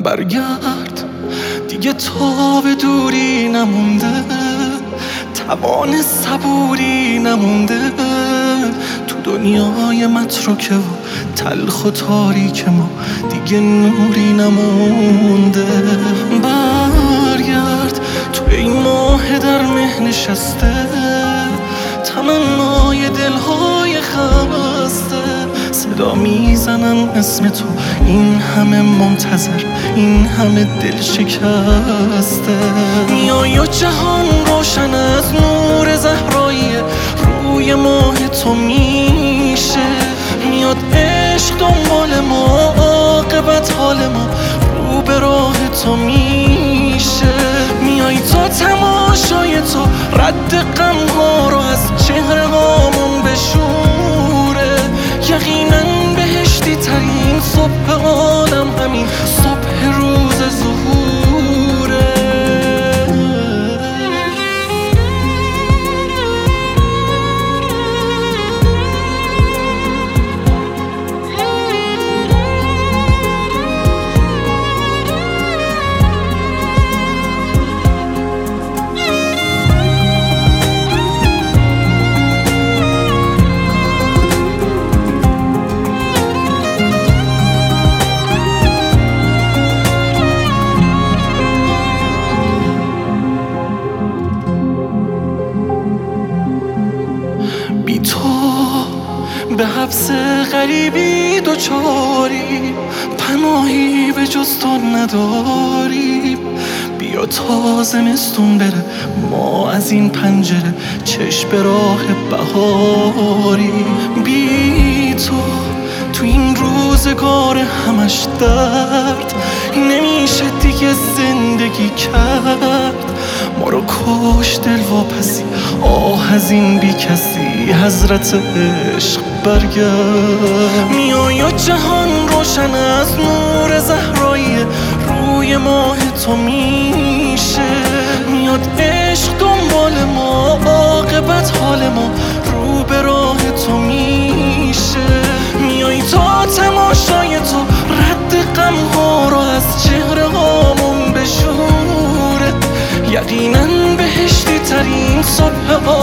برگرد دیگه تا به دوری نمونده، توان صبوری نمونده، تو دنیای متروکه و تلخ و تاریک ما دیگه نوری نمونده. برگرد تو این ماه در مه نشسته، تمنای دلهای خسته صدا میزنن اسم تو، این همه منتظر، این همه دل شکسته. میای و جهان روشن از نور زهرایی روی ماه تو میشه، میاد عشق دنبال ما، عاقبت حال ما رو به راه تو میشه. میای تا تماشای تو رد غم ها رو از چهره هامون بشوره، یقینا بهشتی ترین صبح عالم همین صبح روز ظهوره. بی تو به حبس غریبی دوچاری، پناهی به جز تو نداریم. بیا تا زمستون بره ما از این پنجره چشم به راه بهاری. بی تو این روزگار همش درد نمیشه دیگه زندگی کرد. ما رو کش دل واپسی، آه از این بی کسی، حضرت عشق برگرد. میای و جهان روشن از نور زهرایی روی ماه تو میشه، میاد عشق دنبال ما، عاقبت حال ما رو به راه تو میشه. میای تا تماشای تو رد غم ها رو از چهره هامون بشوره، یقینا بهشتی ترین صبح